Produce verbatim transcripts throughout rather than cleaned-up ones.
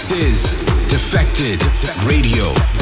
This is Defected Radio.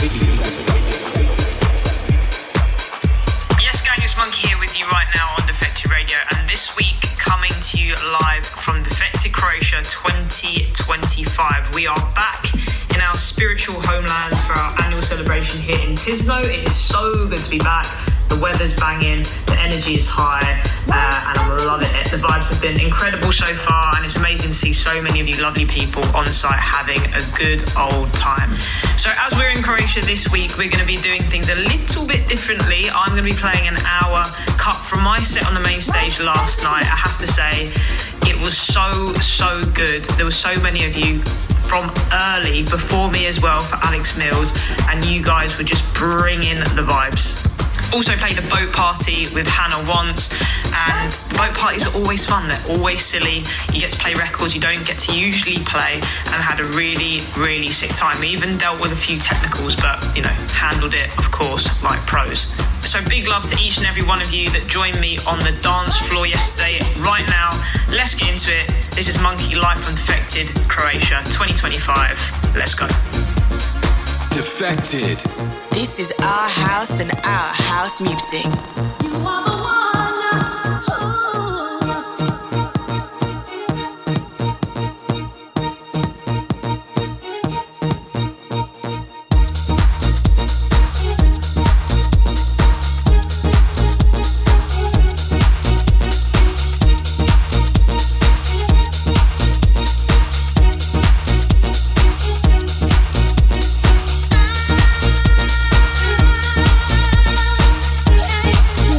Yes, gang, it's Monkey here with you right now on Defected Radio, and this week coming to you live from Defected Croatia twenty twenty-five. We are back in our spiritual homeland for our annual celebration here in Tisno. It is so good to be back. The weather's banging, the energy is high, uh, and I'm loving it. The vibes have been incredible so far, and it's amazing to see so many of you lovely people on site having a good old time. So as we're in Croatia this week, we're going to be doing things a little bit differently. I'm going to be playing an hour cut from my set on the main stage last night. I have to say, it was so, so good. There were so many of you from early, before me as well, for Alex Mills, and you guys were just bringing the vibes. Also played a boat party with Hannah Wants, and the boat parties are always fun. They're always silly. You get to play records you don't get to usually play, and had a really, really sick time. We even dealt with a few technicals, but, you know, handled it, of course, like pros. So big love to each and every one of you that joined me on the dance floor yesterday. Right now, let's get into it. This is Monkey live from Defected Croatia twenty twenty-five. Let's go. Defected. This is our house and our house music. You are the one. Yeah.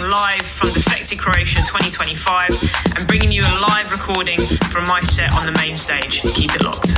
live from Defected Croatia twenty twenty-five and bringing you a live recording from my set on the main stage. Keep it locked.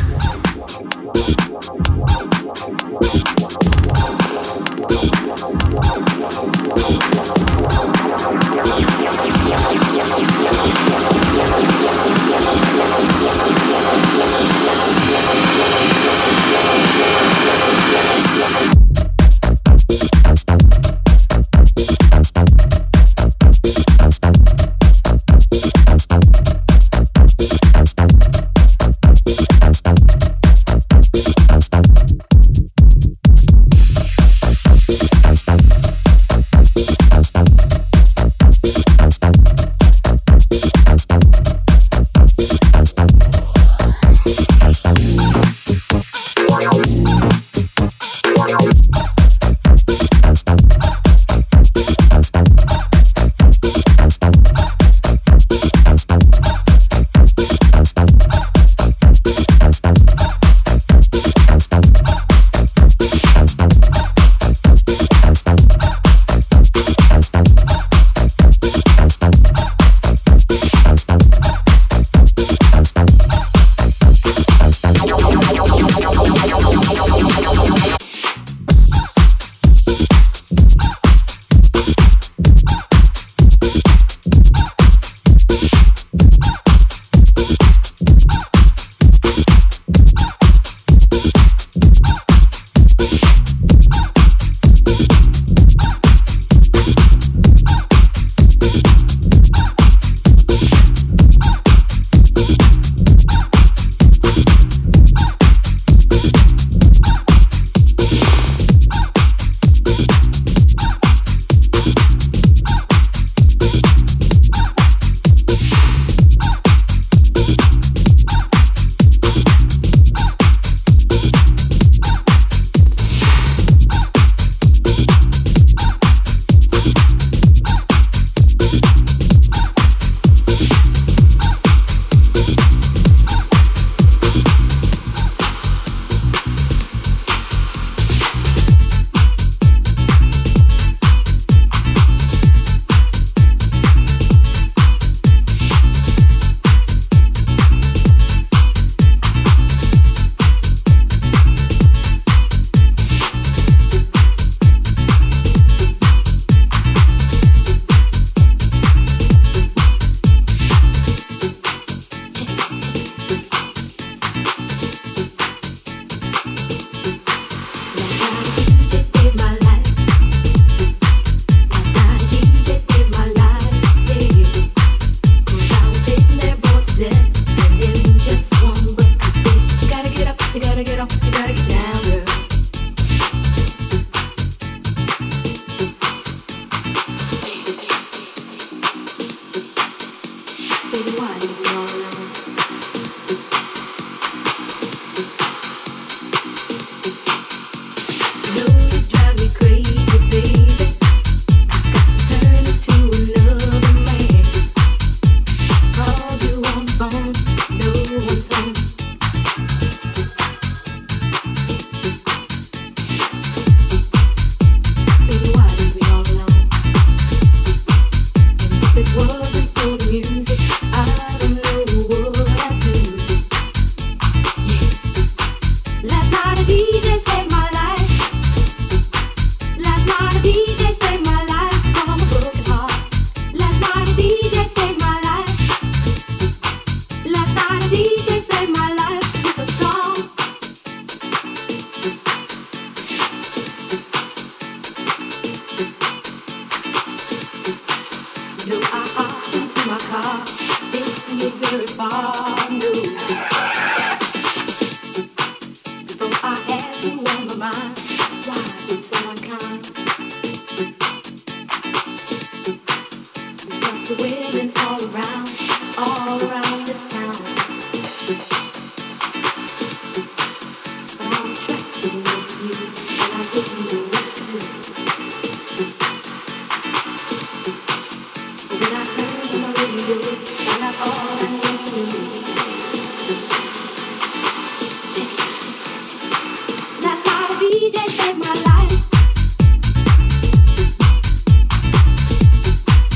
D J saved my life.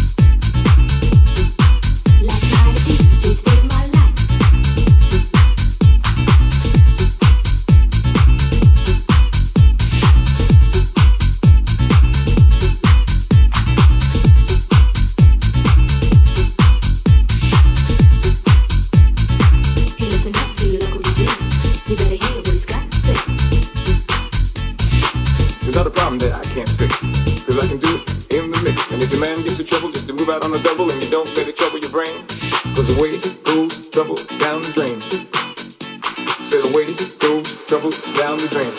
man gets in trouble just to move out on the double, and you don't let it trouble your brain. Cause away goes trouble down the drain. Said away goes trouble down the drain.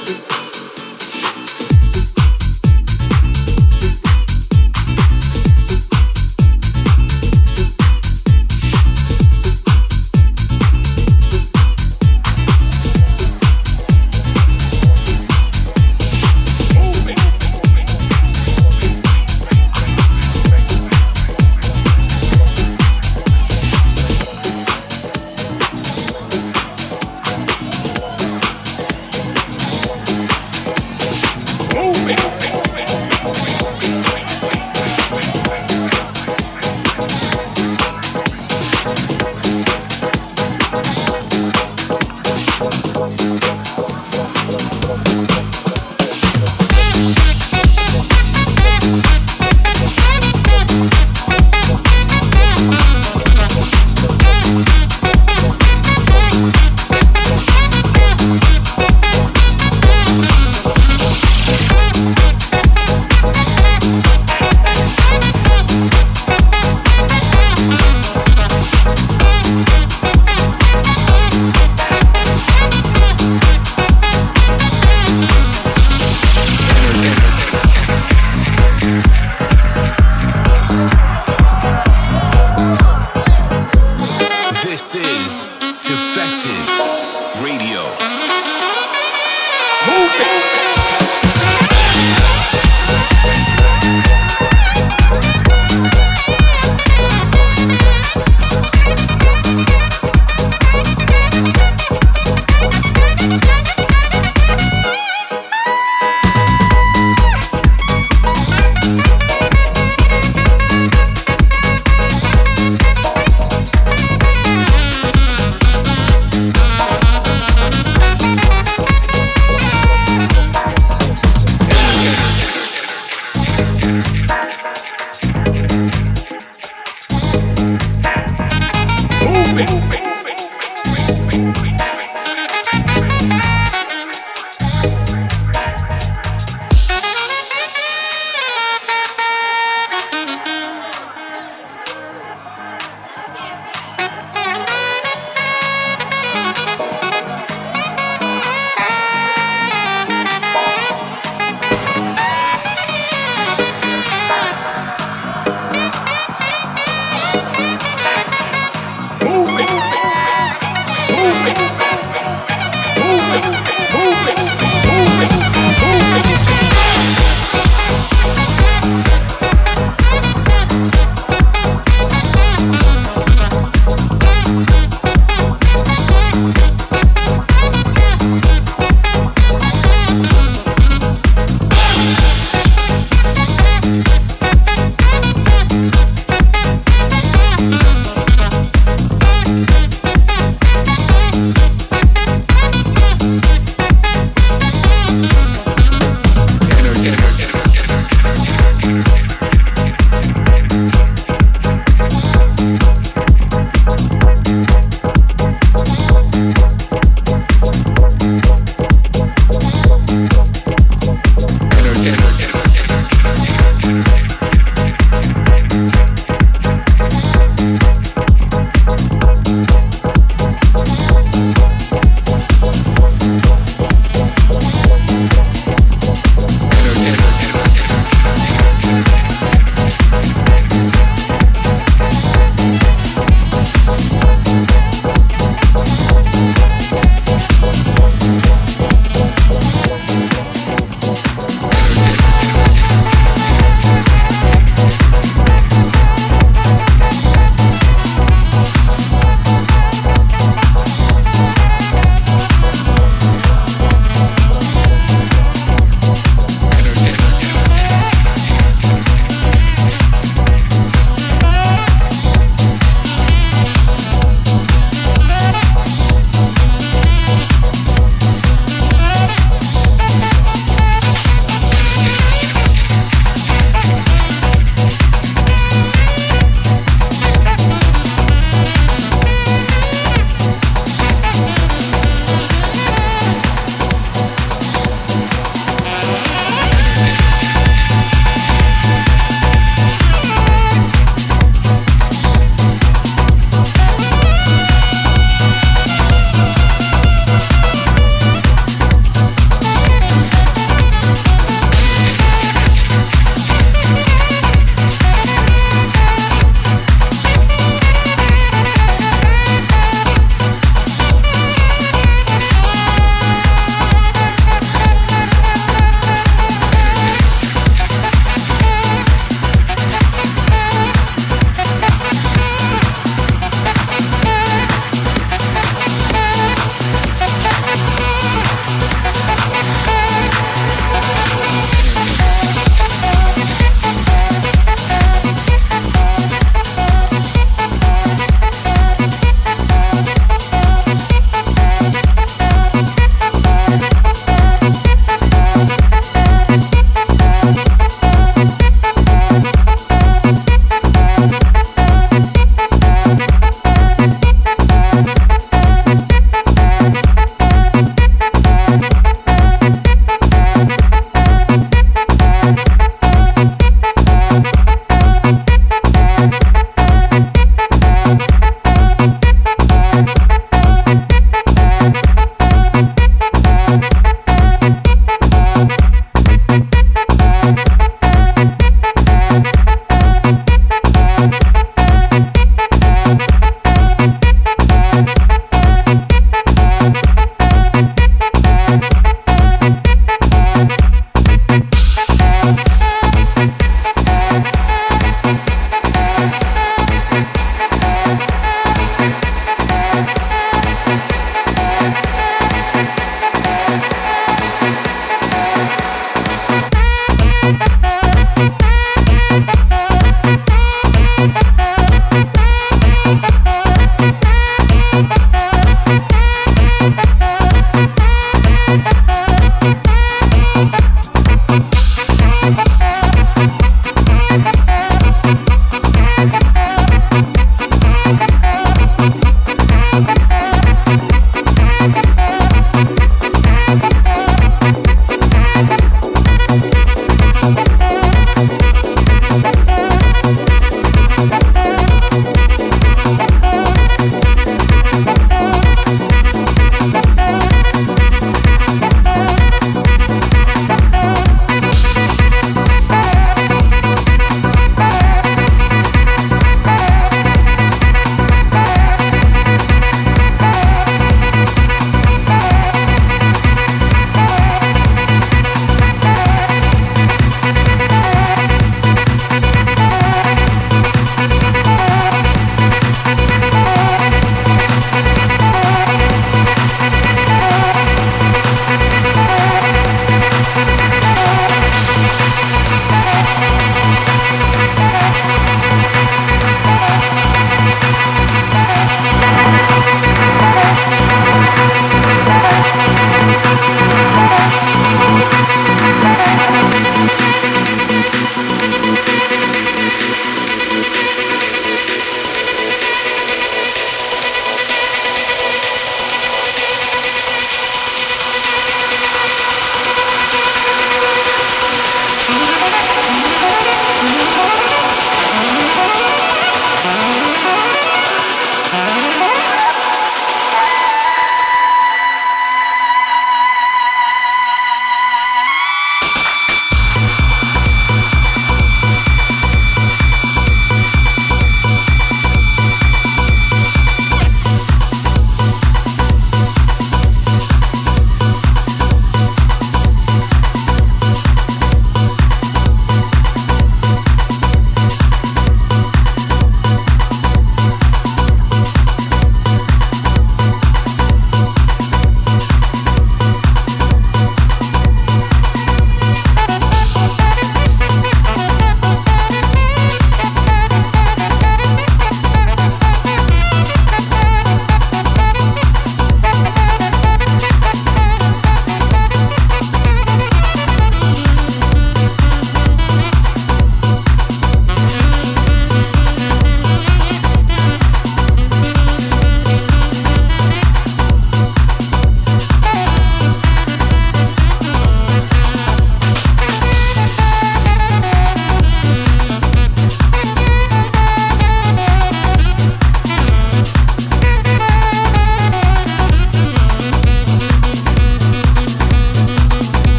Move it.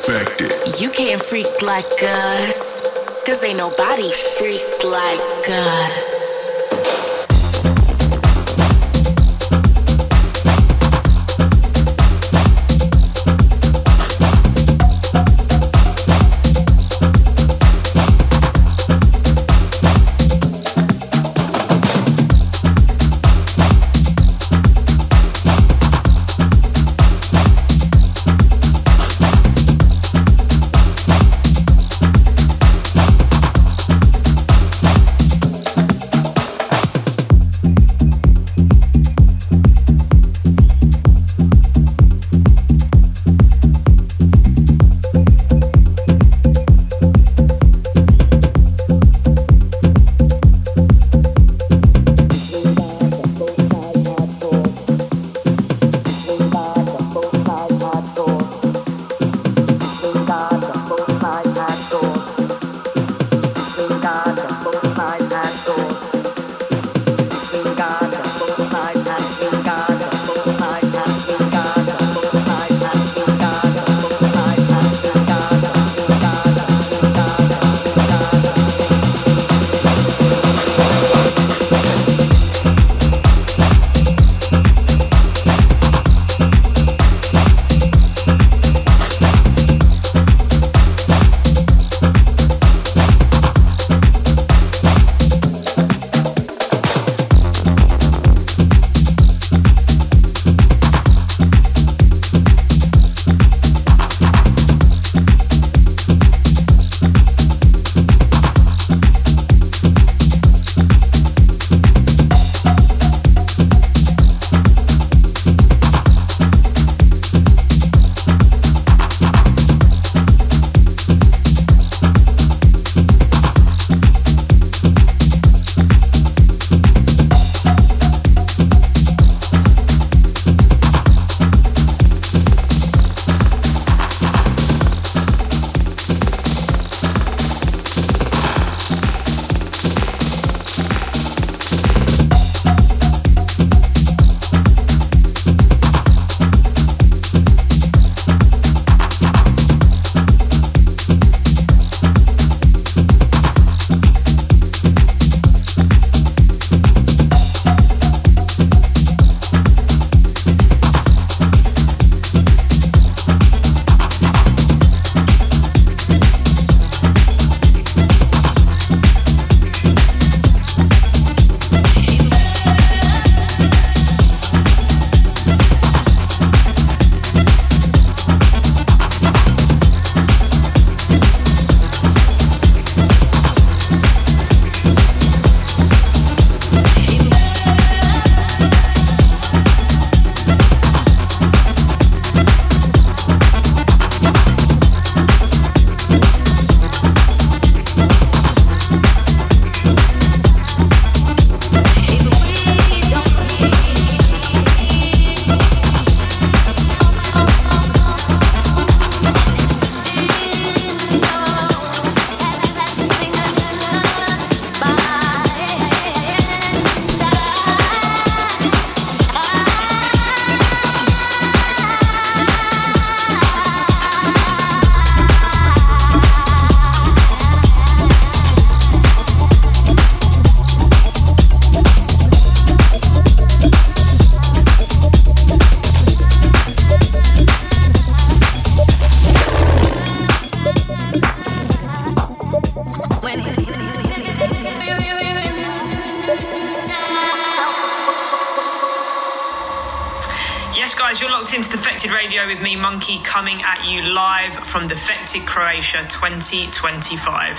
You can't freak like us, cause ain't nobody freak like us. Guys, you're locked into Defected Radio with me, Monkey, coming at you live from Defected Croatia twenty twenty-five.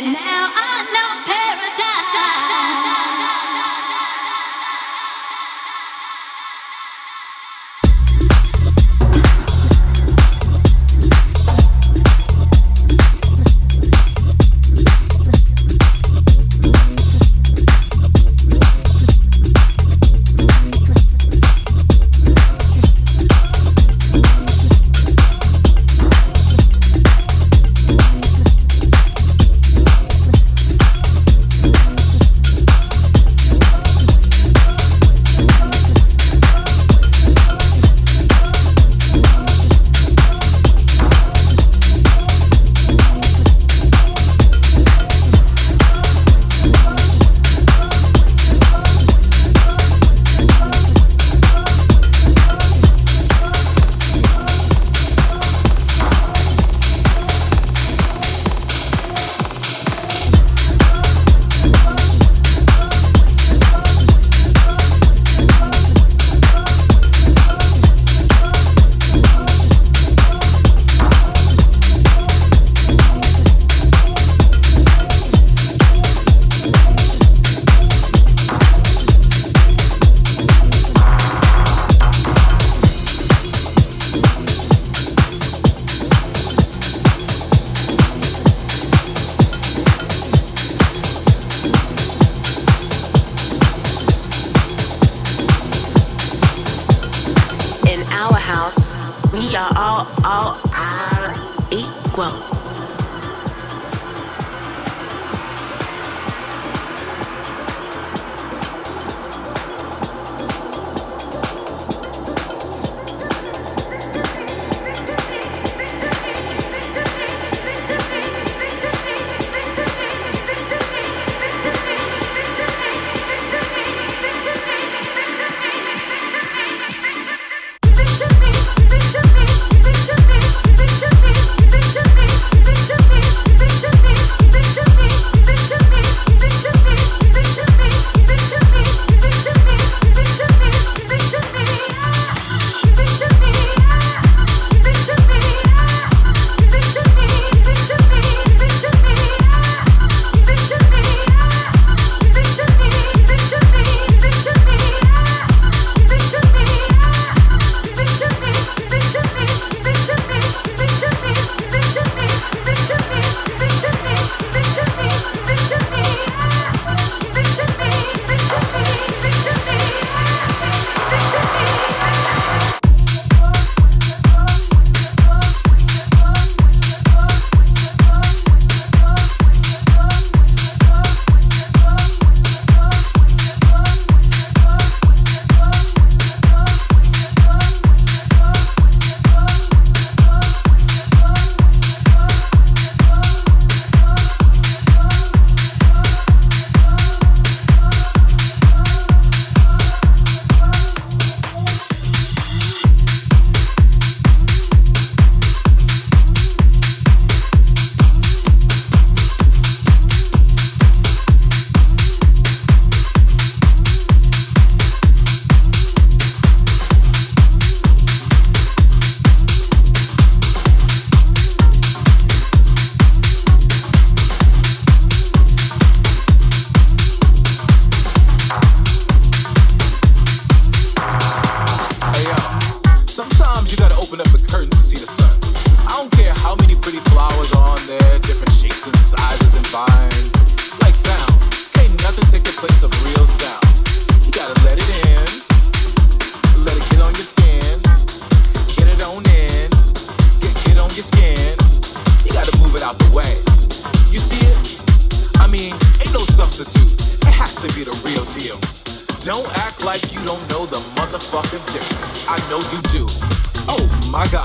Don't act like you don't know the motherfucking difference. I know you do. Oh my God.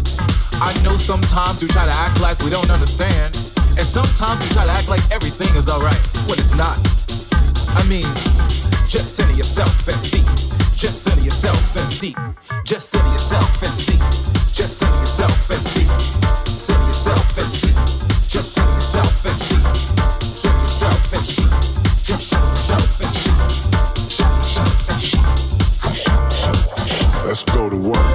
I know sometimes we try to act like we don't understand. And sometimes we try to act like everything is alright when it's not. I mean, just center yourself and see. Just center yourself and see. Just center yourself and see. Just center yourself and see. Center yourself and see. Just center yourself and see. Center yourself and see. Just center yourself and see. Center yourself and see. Let's go to work.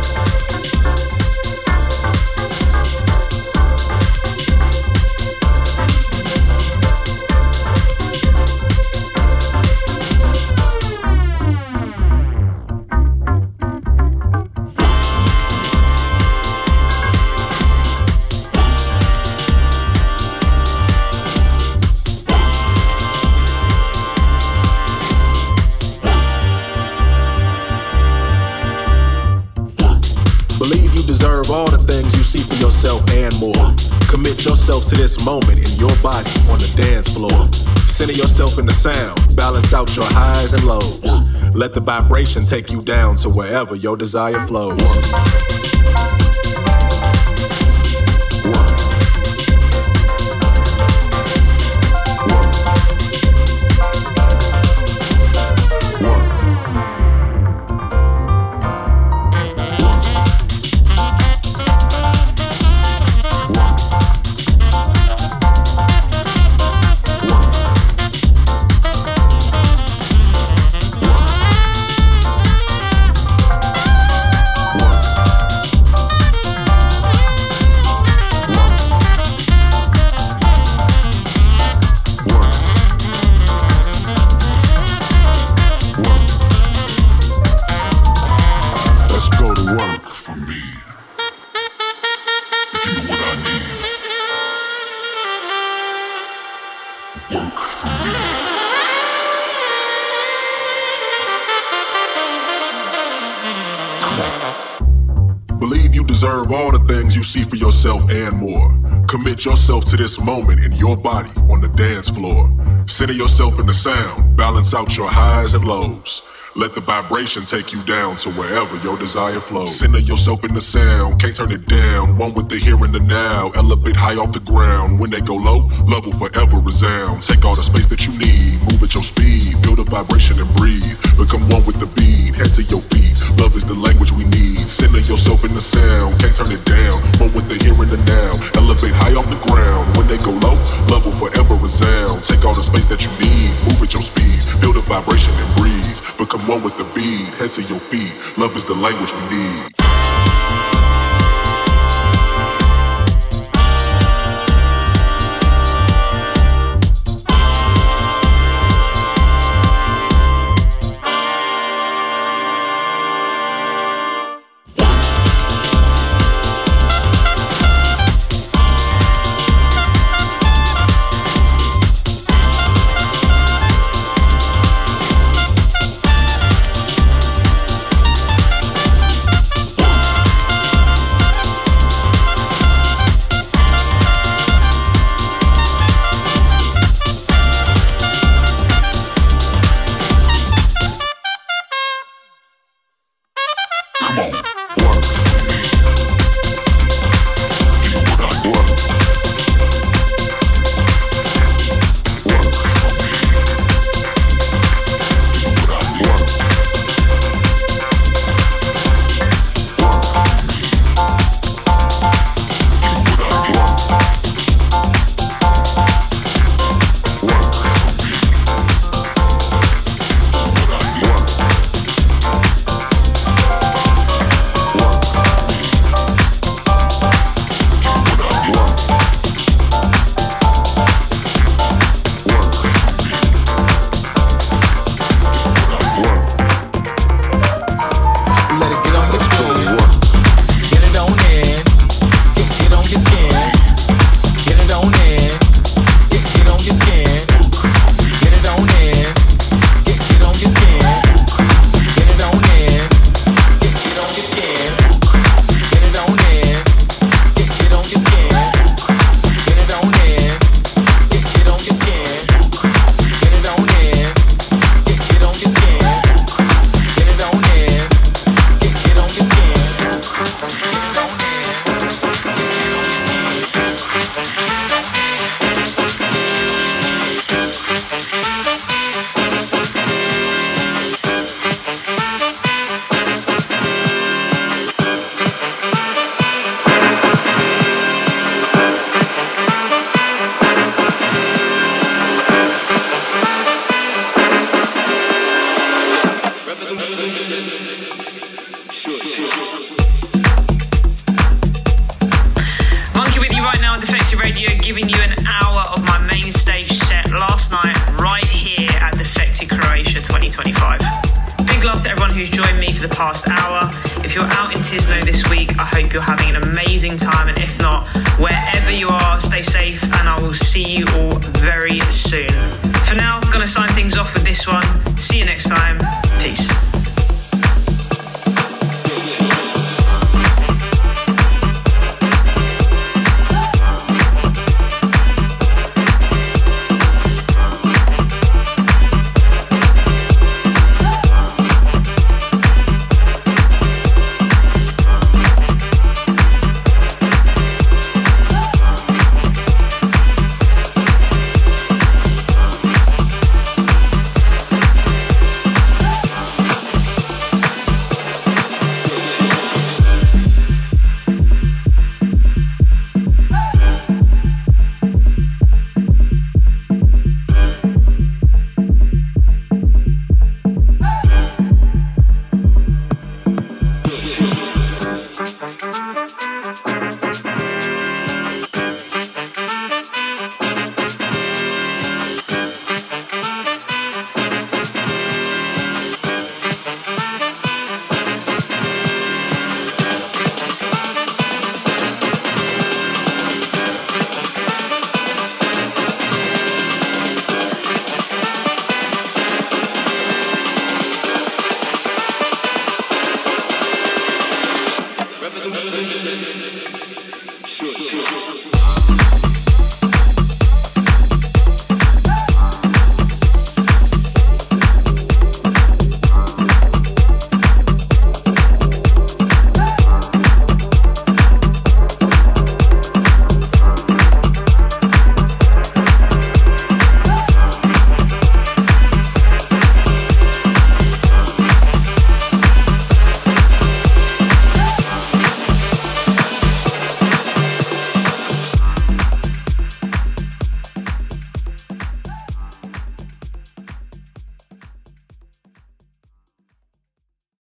more. Commit yourself to this moment in your body on the dance floor. Center yourself in the sound, balance out your highs and lows. Let the vibration take you down to wherever your desire flows. Deserve all the things you see for yourself and more. Commit yourself to this moment in your body on the dance floor. Center yourself in the sound, balance out your highs and lows. Let the vibration take you down to wherever your desire flows. Center yourself in the sound, can't turn it down. One with the here and the now, elevate high off the ground. When they go low, love will forever resound. Take all the space that you need, move at your speed. Feel the vibration and breathe. Become one with the beat, head to your feet. Love is the language we need. Center yourself in the sound, can't turn it down. One with the here and the now, elevate high off the ground. When they go low, love will forever resound. Take all the space that you need, move at your speed. Feel the vibration and breathe. Become one with the beat, head to your feet. Love is the language we need. love to everyone who's joined me for the past hour. If you're out in Tisno this week, I hope you're having an amazing time. And if not, wherever you are, stay safe and I will see you all very soon. For now, I'm going to sign things off with this one. See you next time. Peace.